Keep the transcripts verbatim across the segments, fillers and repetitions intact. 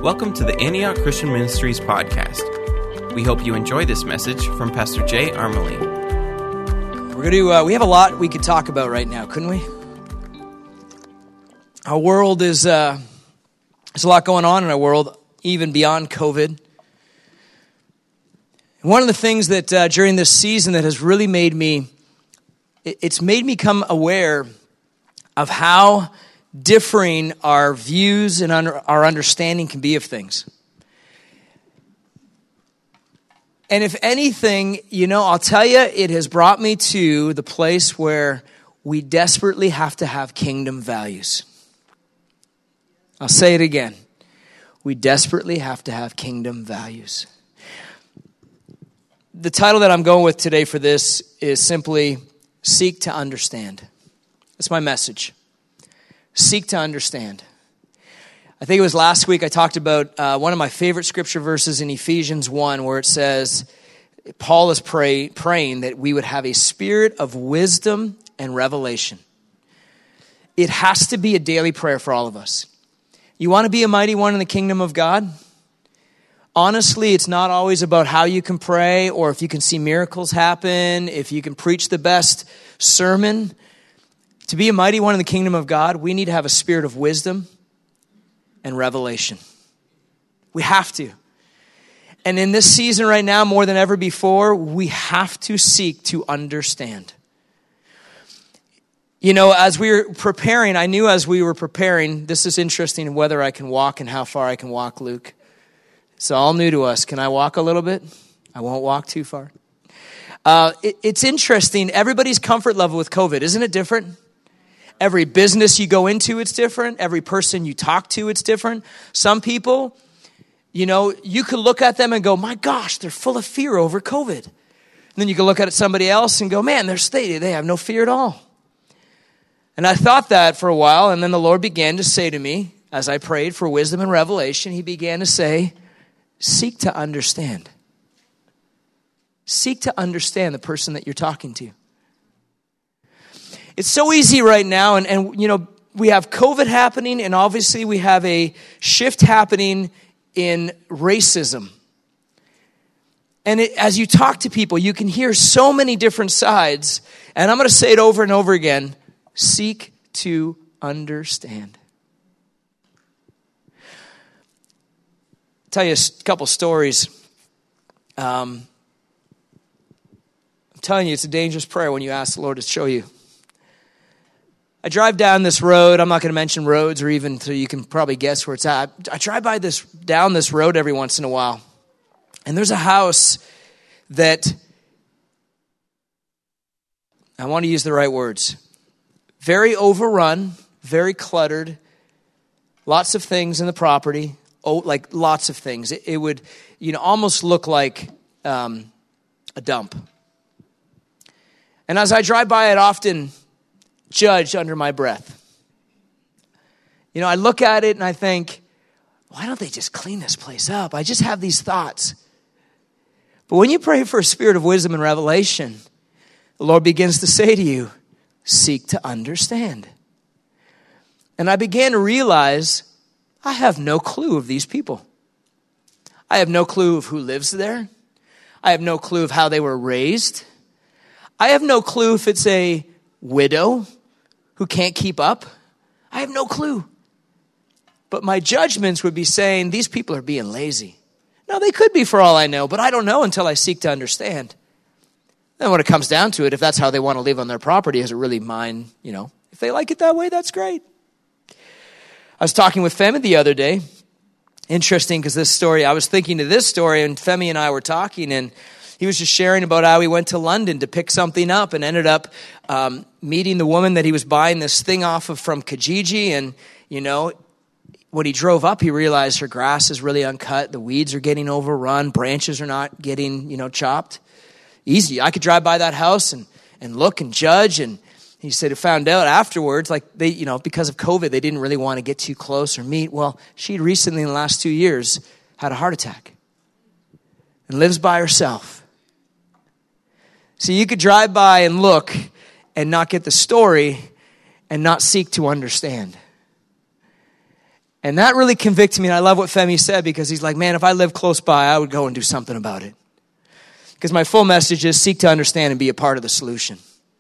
Welcome to the Antioch Christian Ministries podcast. We hope you enjoy this message from Pastor Jay Armelin. We're going to, uh, we have a lot we could talk about right now, couldn't we? Our world is, uh, there's a lot going on in our world, even beyond COVID. One of the things that uh, during this season that has really made me, it, it's made me come aware of how differing our views and under, our understanding can be of things. And if anything, you know, I'll tell you, it has brought me to the place where we desperately have to have kingdom values. I'll say it again. We desperately have to have kingdom values. The title that I'm going with today for this is simply, Seek to Understand. That's my message. Seek to understand. I think it was last week I talked about uh, one of my favorite scripture verses in Ephesians one, where it says, Paul is pray, praying that we would have a spirit of wisdom and revelation. It has to be a daily prayer for all of us. You want to be a mighty one in the kingdom of God? Honestly, it's not always about how you can pray or if you can see miracles happen, if you can preach the best sermon. To be a mighty one in the kingdom of God, we need to have a spirit of wisdom and revelation. We have to. And in this season right now, more than ever before, we have to seek to understand. You know, as we were preparing, I knew as we were preparing, this is interesting, whether I can walk and how far I can walk, Luke. It's all new to us. Can I walk a little bit? I won't walk too far. Uh, it, it's interesting. Everybody's comfort level with COVID, isn't it different? Every business you go into, it's different. Every person you talk to, it's different. Some people, you know, you could look at them and go, my gosh, they're full of fear over COVID. And then you can look at somebody else and go, man, they're stated, they have no fear at all. And I thought that for a while, and then the Lord began to say to me, as I prayed for wisdom and revelation, he began to say, seek to understand. Seek to understand the person that you're talking to. It's so easy right now, and, and you know, we have COVID happening, and obviously we have a shift happening in racism. And it, as you talk to people, you can hear so many different sides, and I'm going to say it over and over again, seek to understand. I'll tell you a couple stories. Um, I'm telling you, it's a dangerous prayer when you ask the Lord to show you. I drive down this road. I'm not going to mention roads or even so you can probably guess where it's at. I drive by this down this road every once in a while. And there's a house that, I want to use the right words, very overrun, very cluttered, lots of things in the property, oh, like lots of things. It, it would, you know, almost look like um, a dump. And as I drive by it often, judge under my breath. You know, I look at it and I think, why don't they just clean this place up? I just have these thoughts. But when you pray for a spirit of wisdom and revelation, the Lord begins to say to you, seek to understand. And I began to realize I have no clue of these people. I have no clue of who lives there. I have no clue of how they were raised. I have no clue if it's a widow who can't keep up. I have no clue. But my judgments would be saying, these people are being lazy. No, they could be for all I know, but I don't know until I seek to understand. Then when it comes down to it, if that's how they want to live on their property, is it really mine? You know, if they like it that way, that's great. I was talking with Femi the other day. Interesting, because this story, I was thinking of this story, and Femi and I were talking, and he was just sharing about how he went to London to pick something up and ended up um, meeting the woman that he was buying this thing off of from Kijiji. And, you know, when he drove up, he realized her grass is really uncut. The weeds are getting overrun. Branches are not getting, you know, chopped. Easy. I could drive by that house and, and look and judge. And he said he found out afterwards, like they, you know, because of COVID, they didn't really want to get too close or meet. Well, she'd recently in the last two years had a heart attack and lives by herself. So you could drive by and look and not get the story and not seek to understand. And that really convicted me. And I love what Femi said, because he's like, man, if I lived close by, I would go and do something about it. Because my full message is seek to understand and be a part of the solution.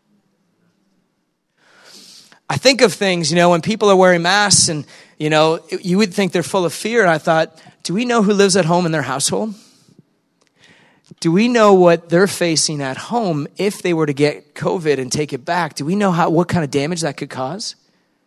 I think of things, you know, when people are wearing masks and, you know, you would think they're full of fear. And I thought, do we know who lives at home in their household? Do we know what they're facing at home if they were to get COVID and take it back? Do we know how what kind of damage that could cause?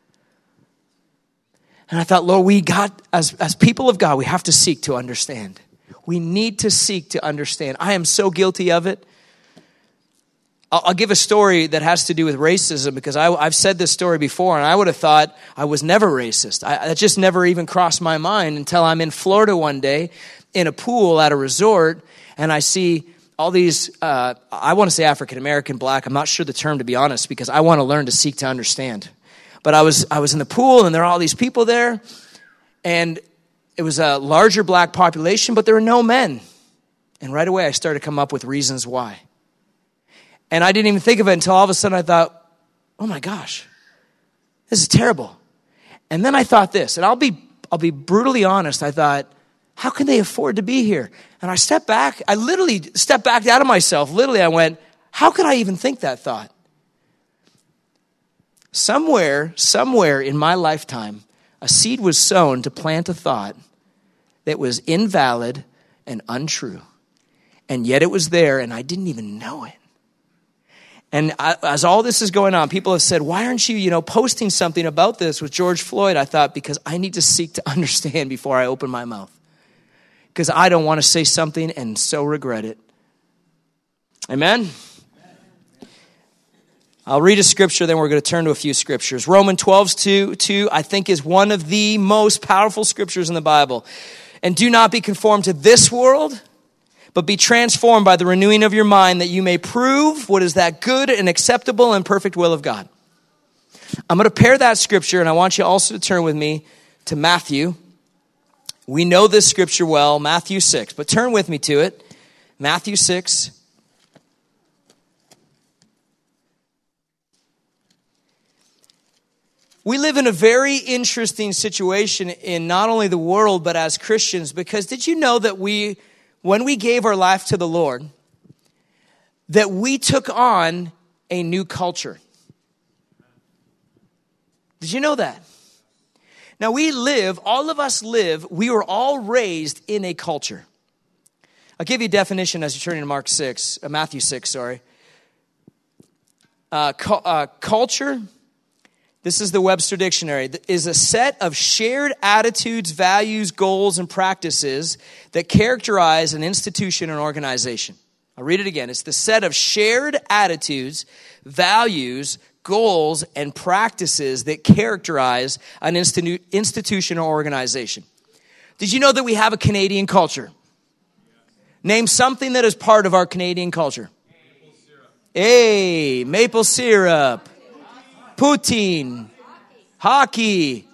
And I thought, Lord, we got, as, as people of God, we have to seek to understand. We need to seek to understand. I am so guilty of it. I'll, I'll give a story that has to do with racism, because I, I've said this story before, and I would have thought I was never racist. I, that just never even crossed my mind until I'm in Florida one day in a pool at a resort, and I see all these, uh, I want to say African-American, black. I'm not sure the term, to be honest, because I want to learn to seek to understand. But I was I was in the pool, and there are all these people there, and it was a larger black population, but there were no men. And right away, I started to come up with reasons why. And I didn't even think of it until all of a sudden I thought, oh my gosh, this is terrible. And then I thought this, and I'll be I'll be brutally honest. I thought, how can they afford to be here? And I stepped back. I literally stepped back out of myself. Literally, I went, how could I even think that thought? Somewhere, somewhere in my lifetime, a seed was sown to plant a thought that was invalid and untrue. And yet it was there, and I didn't even know it. And I, as all this is going on, people have said, why aren't you, you know, posting something about this with George Floyd? I thought, because I need to seek to understand before I open my mouth. Because I don't want to say something and so regret it. Amen? I'll read a scripture, then we're going to turn to a few scriptures. Romans twelve two, two, I think, is one of the most powerful scriptures in the Bible. And do not be conformed to this world, but be transformed by the renewing of your mind, that you may prove what is that good and acceptable and perfect will of God. I'm going to pair that scripture, and I want you also to turn with me to Matthew. We know this scripture well, Matthew six, but turn with me to it. Matthew six. We live in a very interesting situation in not only the world, but as Christians, because did you know that we, when we gave our life to the Lord, that we took on a new culture? Did you know that? Now we live, all of us live, we were all raised in a culture. I'll give you a definition as you turn into Mark six, uh, Matthew six, sorry. Uh, cu- uh, culture... This is the Webster Dictionary, is a set of shared attitudes, values, goals, and practices that characterize an institution or organization. I'll read it again. It's the set of shared attitudes, values, goals, and practices that characterize an institu- institution or organization. Did you know that we have a Canadian culture? Name something that is part of our Canadian culture. Maple syrup. Hey, maple syrup. Poutine, hockey,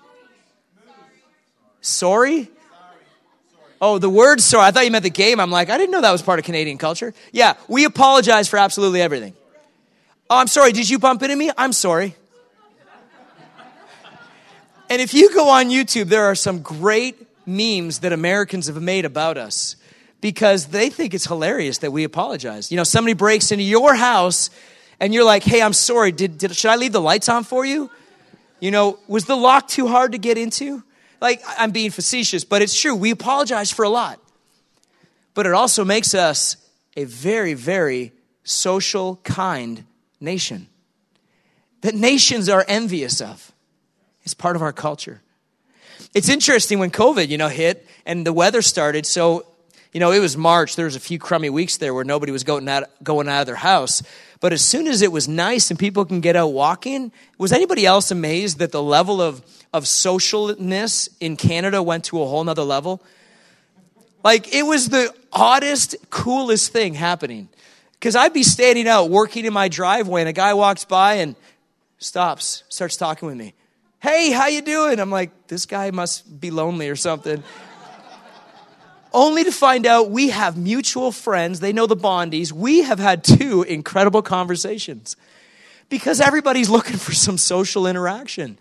sorry? Oh, the word sorry. I thought you meant the game. I'm like, I didn't know that was part of Canadian culture. Yeah, we apologize for absolutely everything. Oh, I'm sorry. Did you bump into me? I'm sorry. And if you go on YouTube, there are some great memes that Americans have made about us because they think it's hilarious that we apologize. You know, somebody breaks into your house and you're like, hey, I'm sorry, did, did should I leave the lights on for you? You know, was the lock too hard to get into? Like, I'm being facetious, but it's true. We apologize for a lot. But it also makes us a very, very social, kind nation that nations are envious of. It's part of our culture. It's interesting when COVID, you know, hit and the weather started. So, you know, it was March. There was a few crummy weeks there where nobody was going out, going out of their house. But as soon as it was nice and people can get out walking, was anybody else amazed that the level of, of socialness in Canada went to a whole nother level? Like, it was the oddest, coolest thing happening. Because I'd be standing out working in my driveway and a guy walks by and stops, starts talking with me. Hey, how you doing? I'm like, this guy must be lonely or something. Only to find out we have mutual friends. They know the Bondies. We have had two incredible conversations because everybody's looking for some social interaction.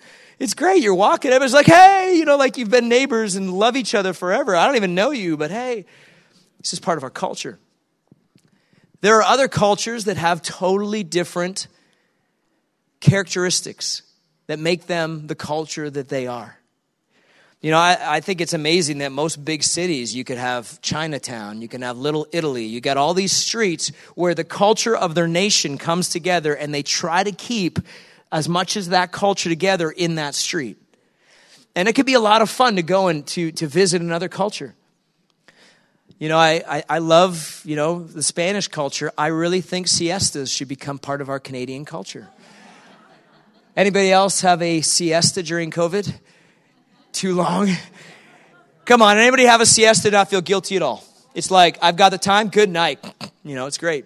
It's great. You're walking. Everybody's like, hey, you know, like you've been neighbors and love each other forever. I don't even know you, but hey, this is part of our culture. There are other cultures that have totally different characteristics that make them the culture that they are. You know, I, I think it's amazing that most big cities, you could have Chinatown, you can have Little Italy, you got all these streets where the culture of their nation comes together and they try to keep as much as that culture together in that street. And it could be a lot of fun to go and to, to visit another culture. You know, I, I, I love, you know, the Spanish culture. I really think siestas should become part of our Canadian culture. Anybody else have a siesta during COVID? Too long? Come on, anybody have a siesta and not feel guilty at all? It's like, I've got the time, good night. You know, it's great.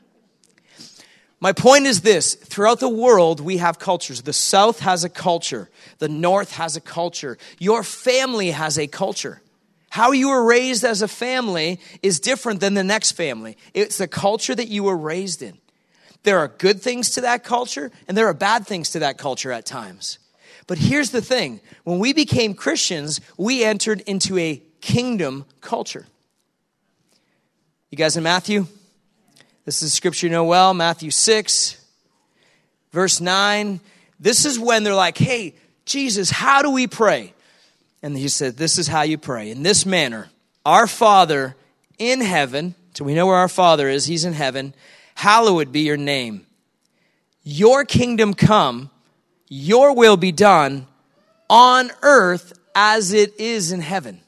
My point is this, throughout the world, we have cultures. The South has a culture. The North has a culture. Your family has a culture. How you were raised as a family is different than the next family. It's the culture that you were raised in. There are good things to that culture, and there are bad things to that culture at times. But here's the thing. When we became Christians, we entered into a kingdom culture. You guys in Matthew? This is a scripture you know well, Matthew six, verse nine. This is when they're like, hey, Jesus, how do we pray? And he said, this is how you pray. In this manner, our Father in heaven, so we know where our Father is, he's in heaven, hallowed be your name. Your kingdom come, your will be done on earth as it is in heaven.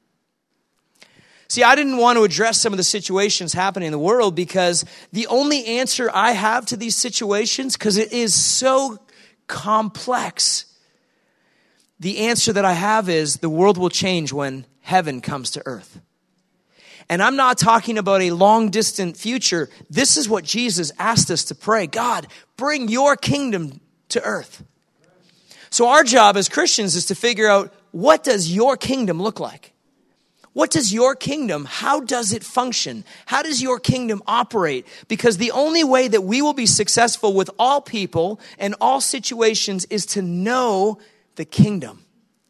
See, I didn't want to address some of the situations happening in the world because the only answer I have to these situations, because it is so complex, the answer that I have is the world will change when heaven comes to earth. And I'm not talking about a long distant future. This is what Jesus asked us to pray. God, bring your kingdom to earth. So our job as Christians is to figure out, what does your kingdom look like? What does your kingdom, how does it function? How does your kingdom operate? Because the only way that we will be successful with all people and all situations is to know the kingdom.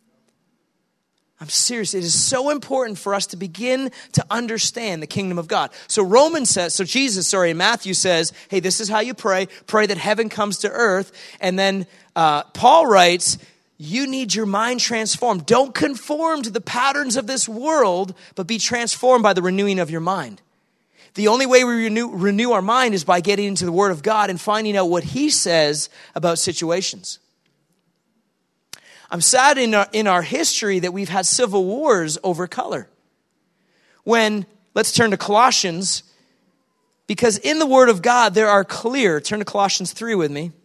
I'm serious. It is so important for us to begin to understand the kingdom of God. So Romans says, so Jesus, sorry, Matthew says, hey, this is how you pray. Pray that heaven comes to earth. And then uh, Paul writes, you need your mind transformed. Don't conform to the patterns of this world, but be transformed by the renewing of your mind. The only way we renew, renew our mind is by getting into the Word of God and finding out what He says about situations. I'm sad in our, in our history that we've had civil wars over color. When, let's turn to Colossians, because in the Word of God there are clear, turn to Colossians three with me,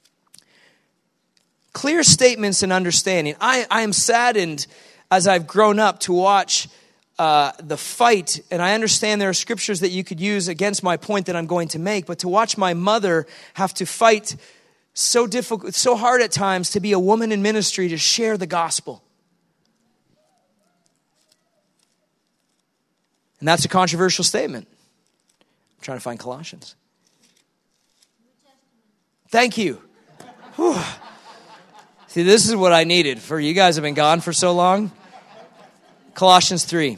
clear statements and understanding. I, I am saddened as I've grown up to watch uh, the fight, and I understand there are scriptures that you could use against my point that I'm going to make, but to watch my mother have to fight so difficult, so hard at times to be a woman in ministry to share the gospel. And that's a controversial statement. I'm trying to find Colossians. Thank you. Whew. See, this is what I needed. For you guys have been gone for so long. Colossians three.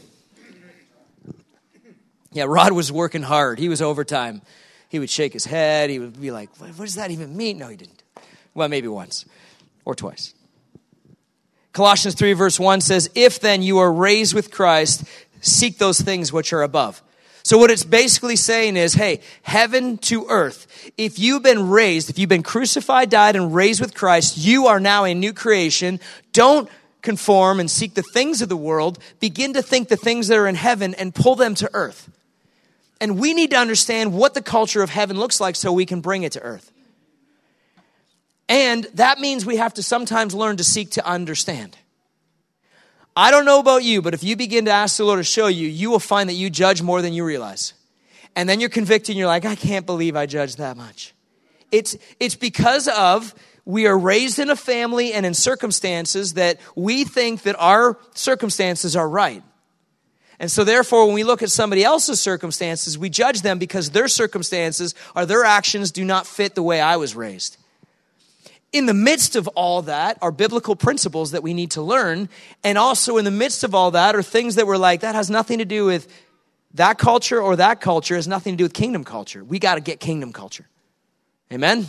Yeah, Rod was working hard. He was overtime. He would shake his head. He would be like, what does that even mean? No, he didn't. Well, maybe once or twice. Colossians three verse one says, if then you are raised with Christ, seek those things which are above. So what it's basically saying is, hey, heaven to earth. If you've been raised, if you've been crucified, died, and raised with Christ, you are now a new creation. Don't conform and seek the things of the world. Begin to think the things that are in heaven and pull them to earth. And we need to understand what the culture of heaven looks like so we can bring it to earth. And that means we have to sometimes learn to seek to understand. I don't know about you, but if you begin to ask the Lord to show you, you will find that you judge more than you realize. And then you're convicted and you're like, I can't believe I judged that much. It's, it's because of we are raised in a family and in circumstances that we think that our circumstances are right. And so therefore, when we look at somebody else's circumstances, we judge them because their circumstances or their actions do not fit the way I was raised. In the midst of all that are biblical principles that we need to learn. And also in the midst of all that are things that we're like, that has nothing to do with that culture or that culture. It has nothing to do with kingdom culture. We got to get kingdom culture. Amen?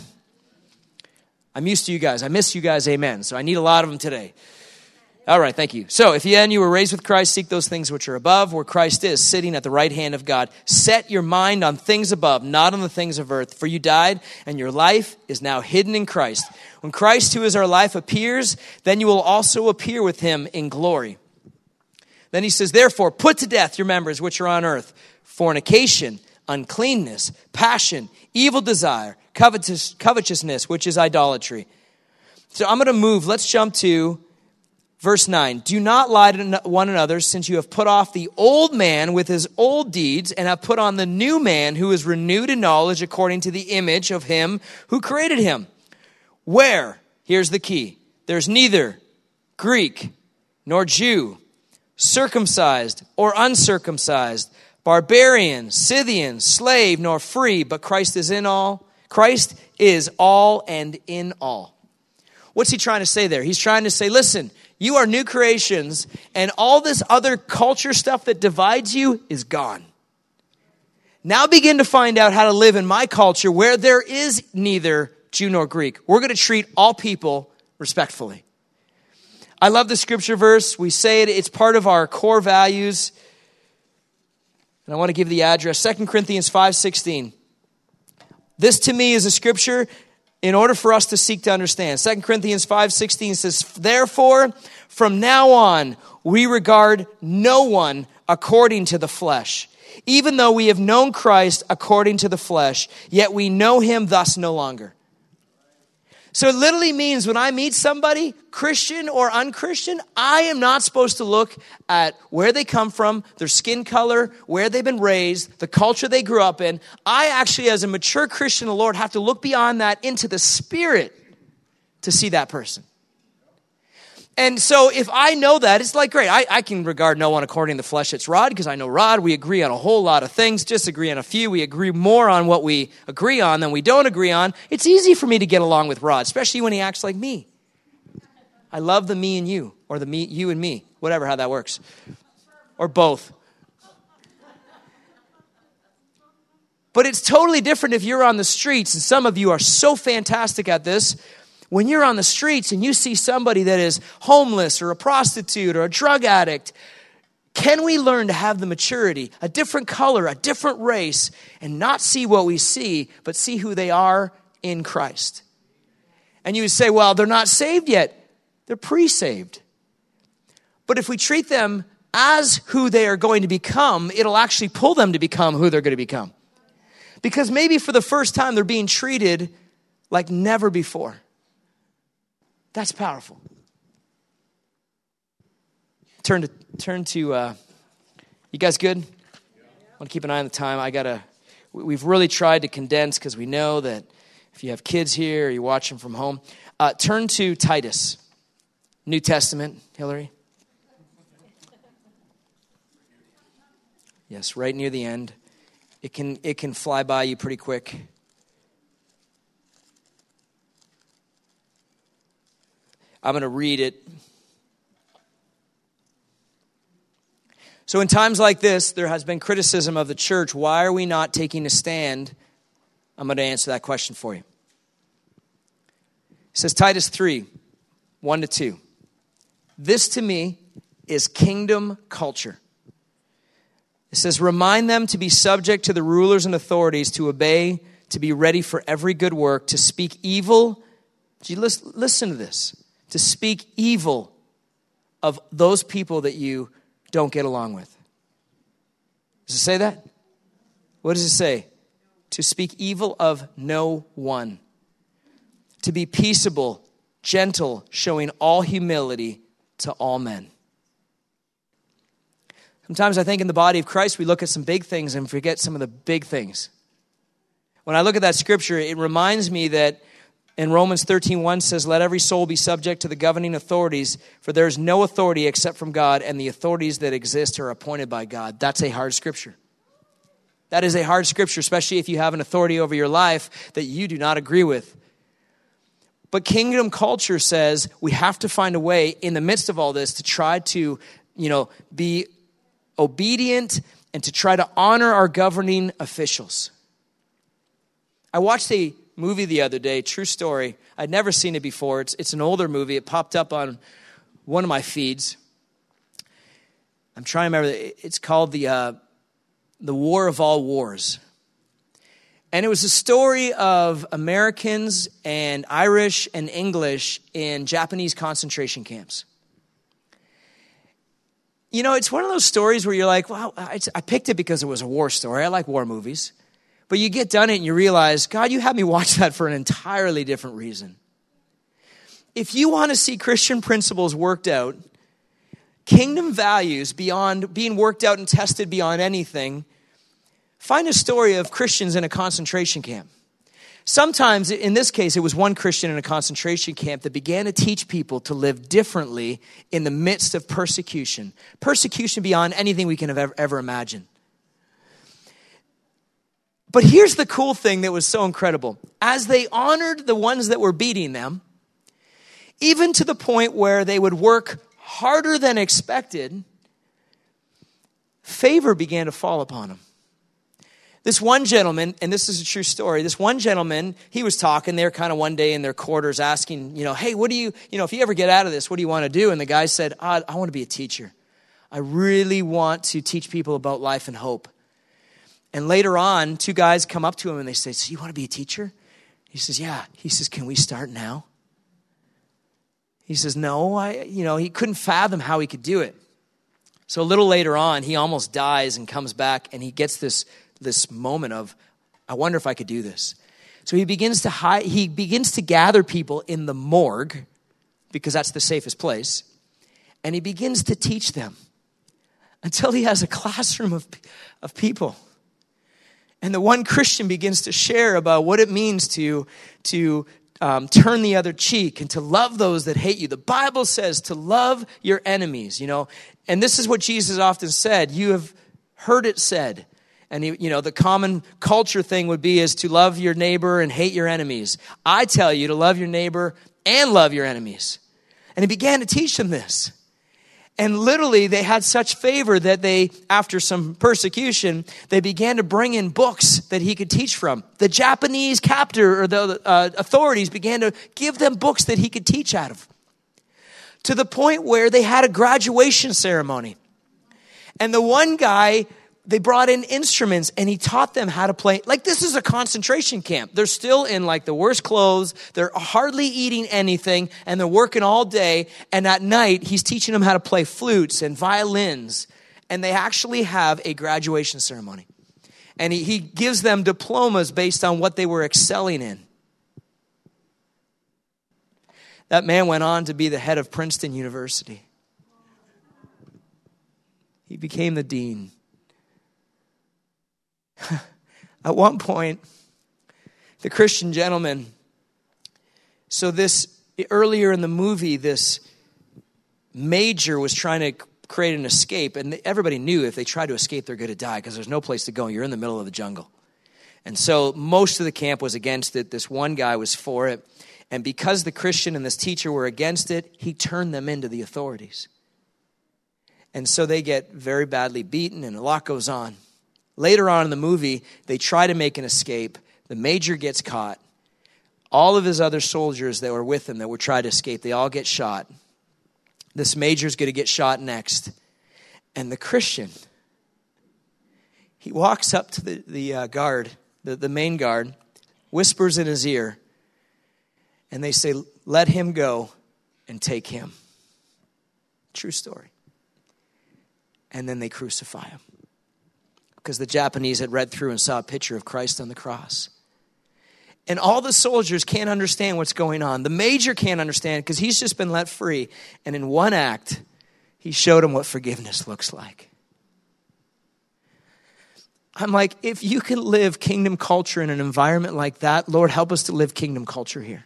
I'm used to you guys. I miss you guys. Amen. So I need a lot of them today. All right, thank you. So if then you were raised with Christ, seek those things which are above, where Christ is, sitting at the right hand of God. Set your mind on things above, not on the things of earth. For you died, and your life is now hidden in Christ. When Christ, who is our life, appears, then you will also appear with him in glory. Then he says, therefore, put to death your members which are on earth: fornication, uncleanness, passion, evil desire, covetous, covetousness, which is idolatry. So I'm going to move. Let's jump to verse nine. Do not lie to one another, since you have put off the old man with his old deeds, and have put on the new man, who is renewed in knowledge according to the image of him who created him. Where, here's the key, there's neither Greek nor Jew, circumcised or uncircumcised, barbarian, Scythian, slave, nor free, but Christ is in all. Christ is all and in all. What's he trying to say there? He's trying to say, listen, you are new creations, and all this other culture stuff that divides you is gone. Now begin to find out how to live in my culture where there is neither Jew nor Greek. We're going to treat all people respectfully. I love the scripture verse. We say it. It's part of our core values. And I want to give the address, Second Corinthians five sixteen. This to me is a scripture in order for us to seek to understand. Second Corinthians five sixteen says, therefore, from now on, we regard no one according to the flesh. Even though we have known Christ according to the flesh, yet we know him thus no longer. So it literally means when I meet somebody, Christian or unchristian, I am not supposed to look at where they come from, their skin color, where they've been raised, the culture they grew up in. I actually, as a mature Christian in the Lord, have to look beyond that into the spirit to see that person. And so if I know that, it's like, great, I, I can regard no one according to the flesh. It's Rod, because I know Rod. We agree on a whole lot of things, disagree on a few. We agree more on what we agree on than we don't agree on. It's easy for me to get along with Rod, especially when he acts like me. I love the me and you, or the me, you and me, whatever, how that works. Or both. But it's totally different if you're on the streets, and some of you are so fantastic at this. When you're on the streets and you see somebody that is homeless or a prostitute or a drug addict, can we learn to have the maturity, a different color, a different race, and not see what we see, but see who they are in Christ? And you would say, well, they're not saved yet. They're pre-saved. But if we treat them as who they are going to become, it'll actually pull them to become who they're going to become. Because maybe for the first time, they're being treated like never before. That's powerful. Turn to, turn to, uh, you guys good? I want to keep an eye on the time. I gotta, we've really tried to condense because we know that if you have kids here or you watch them from home. Uh, turn to Titus, New Testament, Hillary. Yes, right near the end. It can, it can fly by you pretty quick. I'm going to read it. So in times like this, there has been criticism of the church. Why are we not taking a stand? I'm going to answer that question for you. It says Titus three, one to two. This to me is kingdom culture. It says, remind them to be subject to the rulers and authorities, to obey, to be ready for every good work, to speak evil. Did you listen, listen to this? To speak evil of those people that you don't get along with. Does it say that? What does it say? To speak evil of no one. To be peaceable, gentle, showing all humility to all men. Sometimes I think in the body of Christ, we look at some big things and forget some of the big things. When I look at that scripture, it reminds me that in Romans thirteen one says, let every soul be subject to the governing authorities, for there is no authority except from God, and the authorities that exist are appointed by God. That's a hard scripture. That is a hard scripture, especially if you have an authority over your life that you do not agree with. But kingdom culture says we have to find a way in the midst of all this to try to, you know, be obedient and to try to honor our governing officials. I watched a movie the other day, true story. I'd never seen it before. It's, it's an older movie. It popped up on one of my feeds. I'm trying to remember. It's called the uh, the War of All Wars. And it was a story of Americans and Irish and English in Japanese concentration camps. You know, it's one of those stories where you're like, wow, I picked it because it was a war story. I like war movies. But you get done it and you realize, God, you had me watch that for an entirely different reason. If you want to see Christian principles worked out, kingdom values beyond being worked out and tested beyond anything, find a story of Christians in a concentration camp. Sometimes, in this case, it was one Christian in a concentration camp that began to teach people to live differently in the midst of persecution. Persecution beyond anything we can have ever, ever imagined. But here's the cool thing that was so incredible. As they honored the ones that were beating them, even to the point where they would work harder than expected, favor began to fall upon them. This one gentleman, and this is a true story, this one gentleman, he was talking there kind of one day in their quarters asking, you know, hey, what do you, you know, if you ever get out of this, what do you want to do? And the guy said, I, I want to be a teacher. I really want to teach people about life and hope. And later on, two guys come up to him and they say, so you want to be a teacher? He says, yeah. He says, can we start now? He says, no, I, you know, he couldn't fathom how he could do it. So a little later on, he almost dies and comes back and he gets this this moment of, I wonder if I could do this. So he begins to hide, he begins to gather people in the morgue because that's the safest place. And he begins to teach them until he has a classroom of, of people. And the one Christian begins to share about what it means to, to um, turn the other cheek and to love those that hate you. The Bible says to love your enemies, you know. And this is what Jesus often said. You have heard it said. And, he, you know, the common culture thing would be is to love your neighbor and hate your enemies. I tell you to love your neighbor and love your enemies. And he began to teach them this. And literally they had such favor that they, after some persecution, they began to bring in books that he could teach from. The Japanese captor or the uh, authorities began to give them books that he could teach out of. To the point where they had a graduation ceremony. And the one guy, they brought in instruments and he taught them how to play. Like, this is a concentration camp. They're still in like the worst clothes. They're hardly eating anything and they're working all day. And at night, he's teaching them how to play flutes and violins. And they actually have a graduation ceremony. And he, he gives them diplomas based on what they were excelling in. That man went on to be the head of Princeton University. He became the dean. At one point, the Christian gentleman, so this, earlier in the movie, this major was trying to create an escape, and everybody knew if they tried to escape, they're going to die because there's no place to go. You're in the middle of the jungle. And so most of the camp was against it. This one guy was for it. And because the Christian and this teacher were against it, he turned them into the authorities. And so they get very badly beaten, and a lot goes on. Later on in the movie, they try to make an escape. The major gets caught. All of his other soldiers that were with him that were trying to escape, they all get shot. This major's going to get shot next. And the Christian, he walks up to the, the uh, guard, the, the main guard, whispers in his ear, and they say, let him go and take him. True story. And then they crucify him. Because the Japanese had read through and saw a picture of Christ on the cross. And all the soldiers can't understand what's going on. The major can't understand because he's just been let free. And in one act, he showed them what forgiveness looks like. I'm like, if you can live kingdom culture in an environment like that, Lord, help us to live kingdom culture here.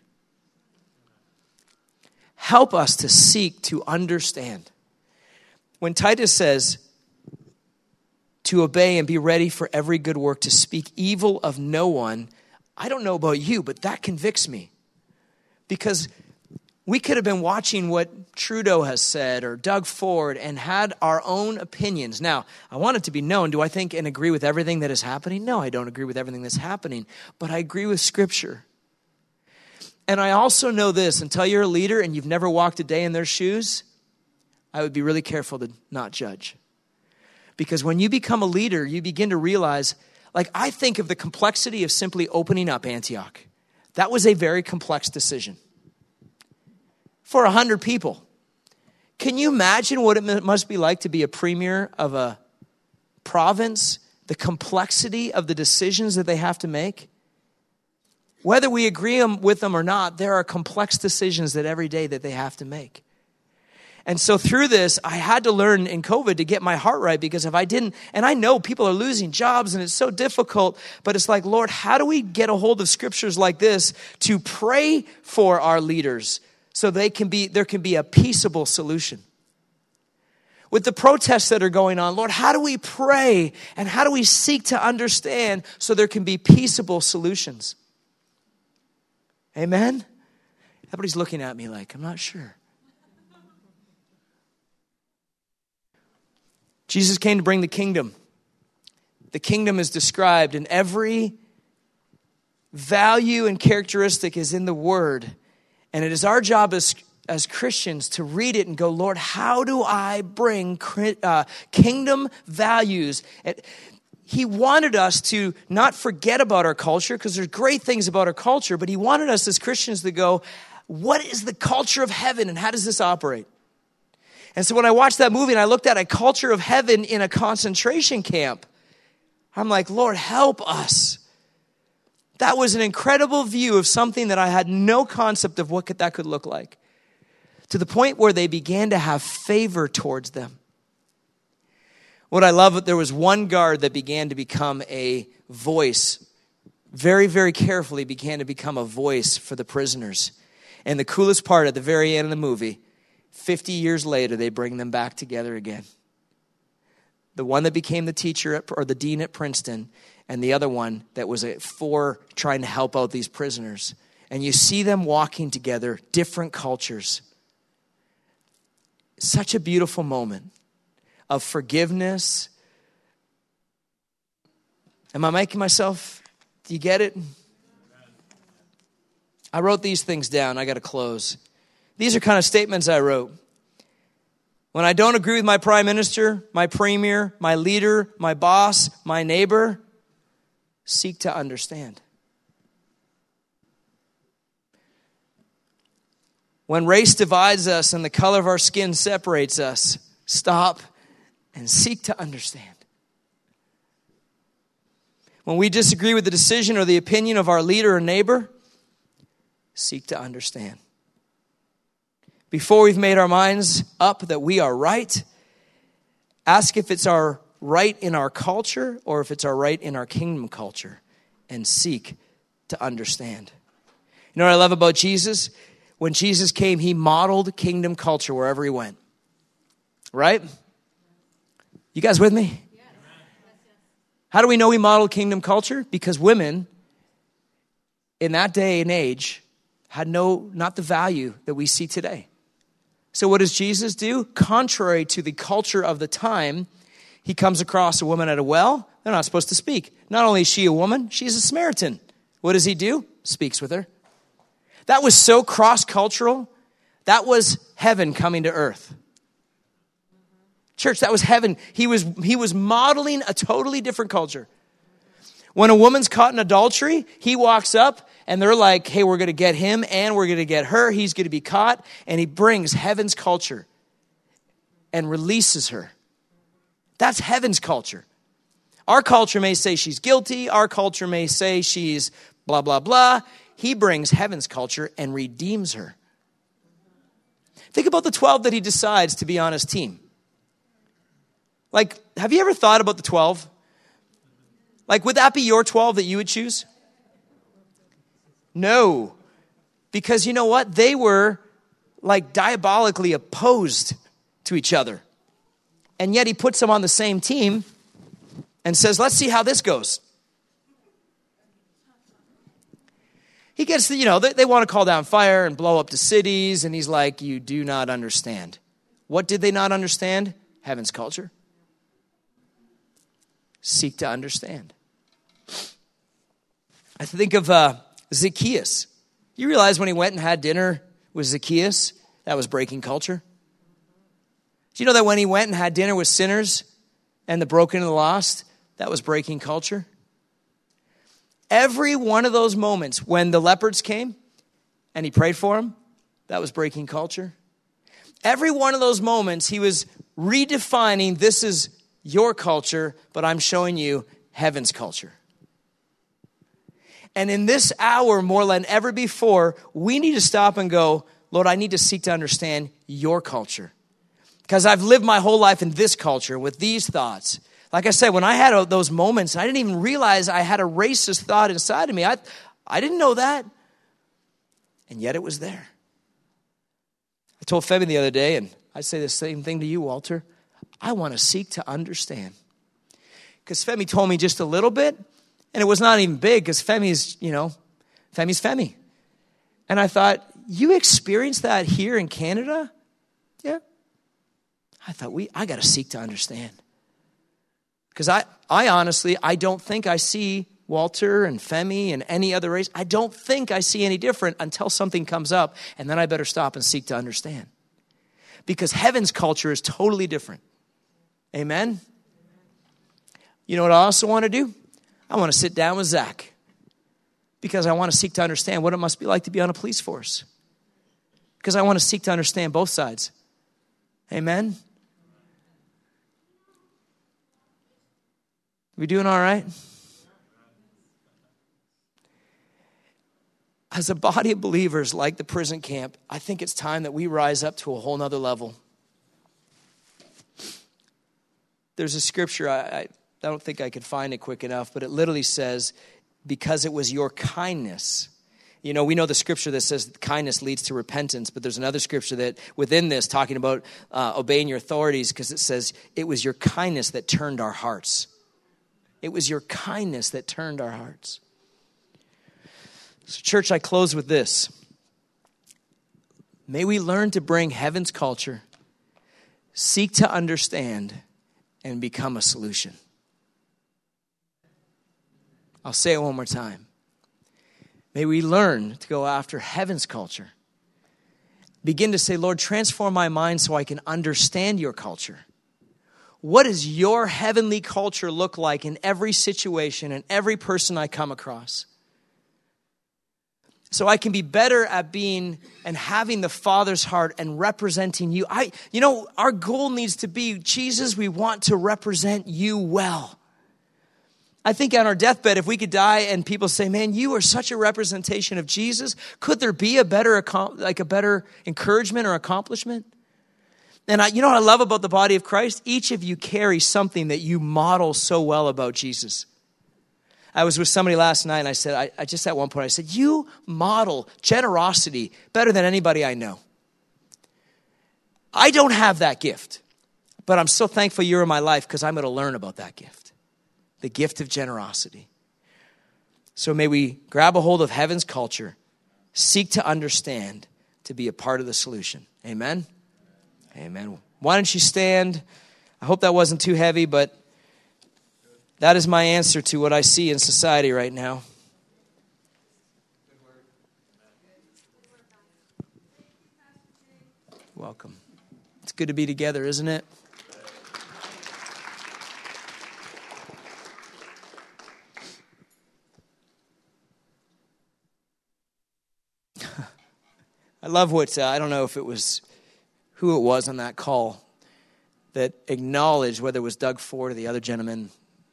Help us to seek to understand. When Titus says, to obey and be ready for every good work, to speak evil of no one, I don't know about you, but that convicts me. Because we could have been watching what Trudeau has said or Doug Ford and had our own opinions. Now, I want it to be known, do I think and agree with everything that is happening? No, I don't agree with everything that's happening, but I agree with Scripture. And I also know this, until you're a leader and you've never walked a day in their shoes, I would be really careful to not judge. Because when you become a leader, you begin to realize, like I think of the complexity of simply opening up Antioch. That was a very complex decision. For a hundred people. Can you imagine what it must be like to be a premier of a province? The complexity of the decisions that they have to make? Whether we agree with them or not, there are complex decisions that every day that they have to make. And so through this, I had to learn in COVID to get my heart right, because if I didn't, and I know people are losing jobs and it's so difficult, but it's like, Lord, how do we get a hold of scriptures like this to pray for our leaders so they can be, there can be a peaceable solution? With the protests that are going on, Lord, how do we pray and how do we seek to understand so there can be peaceable solutions? Amen? Everybody's looking at me like, I'm not sure. Jesus came to bring the kingdom. The kingdom is described, and every value and characteristic is in the Word. And it is our job as, as Christians to read it and go, Lord, how do I bring uh, kingdom values? And He wanted us to not forget about our culture, because there's great things about our culture, but He wanted us as Christians to go, what is the culture of heaven and how does this operate? And so when I watched that movie and I looked at a culture of heaven in a concentration camp, I'm like, Lord, help us. That was an incredible view of something that I had no concept of what could, that could look like. To the point where they began to have favor towards them. What I love, there was one guard that began to become a voice, very, very carefully began to become a voice for the prisoners. And the coolest part at the very end of the movie, fifty years later, they bring them back together again. The one that became the teacher at, or the dean at Princeton, and the other one that was a, for trying to help out these prisoners. And you see them walking together, different cultures. Such a beautiful moment of forgiveness. Am I making myself, do you get it? I wrote these things down. I got to close. These are kind of statements I wrote. When I don't agree with my prime minister, my premier, my leader, my boss, my neighbor, seek to understand. When race divides us and the color of our skin separates us, stop and seek to understand. When we disagree with the decision or the opinion of our leader or neighbor, seek to understand. Before we've made our minds up that we are right, ask if it's our right in our culture or if it's our right in our kingdom culture, and seek to understand. You know what I love about Jesus? When Jesus came, He modeled kingdom culture wherever He went. Right? You guys with me? Yes. How do we know He modeled kingdom culture? Because women in that day and age had no, not the value that we see today. So what does Jesus do? Contrary to the culture of the time, He comes across a woman at a well. They're not supposed to speak. Not only is she a woman, she's a Samaritan. What does He do? Speaks with her. That was so cross-cultural. That was heaven coming to earth. Church, that was heaven. He was, he was modeling a totally different culture. When a woman's caught in adultery, He walks up and they're like, hey, we're going to get him and we're going to get her. He's going to be caught. And He brings heaven's culture and releases her. That's heaven's culture. Our culture may say she's guilty. Our culture may say she's blah, blah, blah. He brings heaven's culture and redeems her. Think about the twelve that He decides to be on His team. Like, have you ever thought about the twelve? Like, would that be your twelve that you would choose? No. Because you know what? They were like diabolically opposed to each other. And yet He puts them on the same team and says, let's see how this goes. He gets the, you know, they, they want to call down fire and blow up the cities. And he's like, you do not understand. What did they not understand? Heaven's culture. Seek to understand. I think of uh, Zacchaeus. You realize when he went and had dinner with Zacchaeus, that was breaking culture? Do you know that when he went and had dinner with sinners and the broken and the lost, that was breaking culture? Every one of those moments when the leopards came and he prayed for them, that was breaking culture. Every one of those moments, he was redefining, this is your culture, but I'm showing you heaven's culture. And in this hour, more than ever before, we need to stop and go, Lord, I need to seek to understand your culture. Because I've lived my whole life in this culture with these thoughts. Like I said, when I had those moments, I didn't even realize I had a racist thought inside of me. I, I didn't know that. And yet it was there. I told Femi the other day, and I say the same thing to you, Walter. I want to seek to understand. Because Femi told me just a little bit, and it was not even big, because Femi's, you know, Femi's Femi. And I thought, you experienced that here in Canada? Yeah. I thought, we, I got to seek to understand. Because I, I honestly, I don't think I see Walter and Femi and any other race. I don't think I see any different until something comes up, and then I better stop and seek to understand. Because heaven's culture is totally different. Amen? You know what I also want to do? I want to sit down with Zach. Because I want to seek to understand what it must be like to be on a police force. Because I want to seek to understand both sides. Amen? We doing all right? As a body of believers like the prison camp, I think it's time that we rise up to a whole nother level. There's a scripture, I, I, I don't think I could find it quick enough, but it literally says, because it was your kindness. You know, we know the scripture that says kindness leads to repentance, but there's another scripture that within this talking about uh, obeying your authorities, because it says it was your kindness that turned our hearts. It was your kindness that turned our hearts. So church, I close with this. May we learn to bring heaven's culture, seek to understand, and become a solution. I'll say it one more time. May we learn to go after heaven's culture. Begin to say, Lord, transform my mind so I can understand your culture. What does your heavenly culture look like in every situation and every person I come across? So I can be better at being and having the Father's heart and representing you. I, you know, our goal needs to be, Jesus, we want to represent you well. I think on our deathbed, if we could die and people say, man, you are such a representation of Jesus, could there be a better, like a better encouragement or accomplishment? And I, you know what I love about the body of Christ? Each of you carry something that you model so well about Jesus. I was with somebody last night and I said, I, I just at one point, I said, you model generosity better than anybody I know. I don't have that gift, but I'm so thankful you're in my life because I'm going to learn about that gift. The gift of generosity. So may we grab a hold of heaven's culture, seek to understand, to be a part of the solution. Amen? Amen. Why don't you stand? I hope that wasn't too heavy, but that is my answer to what I see in society right now. Welcome. It's good to be together, isn't it? I love what, uh, I don't know if it was who it was on that call that acknowledged, whether it was Doug Ford or the other gentleman.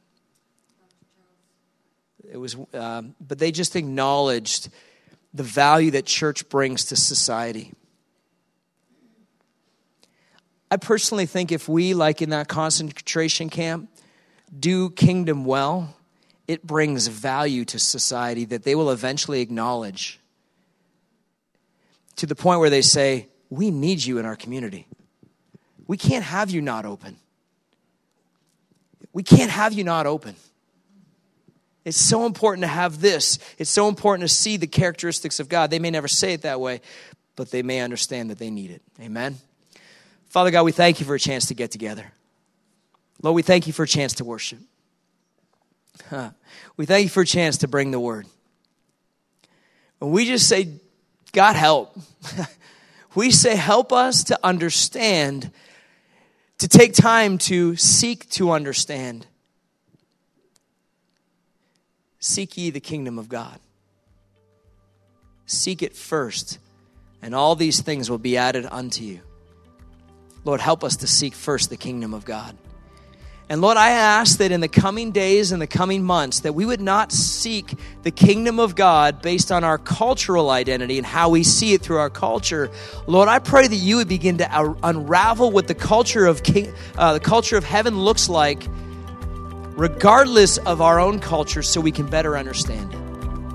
It was, uh, but they just acknowledged the value that church brings to society. I personally think if we, like in that concentration camp, do kingdom well, it brings value to society that they will eventually acknowledge. To the point where they say, we need you in our community. We can't have you not open. We can't have you not open. It's so important to have this. It's so important to see the characteristics of God. They may never say it that way, but they may understand that they need it. Amen? Father God, we thank you for a chance to get together. Lord, we thank you for a chance to worship. Huh. We thank you for a chance to bring the word. And we just say, God, help. We say, help us to understand, to take time to seek to understand. Seek ye the kingdom of God. Seek it first, and all these things will be added unto you. Lord, help us to seek first the kingdom of God. And Lord, I ask that in the coming days and the coming months that we would not seek the kingdom of God based on our cultural identity and how we see it through our culture. Lord, I pray that you would begin to unravel what the culture of king, uh, the culture of heaven looks like, regardless of our own culture, so we can better understand it.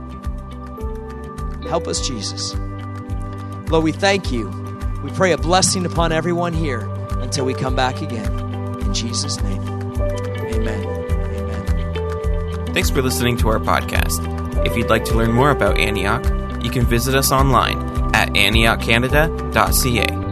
Help us, Jesus. Lord, we thank you. We pray a blessing upon everyone here until we come back again. In Jesus' name. Amen. Amen. Thanks for listening to our podcast. If you'd like to learn more about Antioch, you can visit us online at antioch canada dot c a.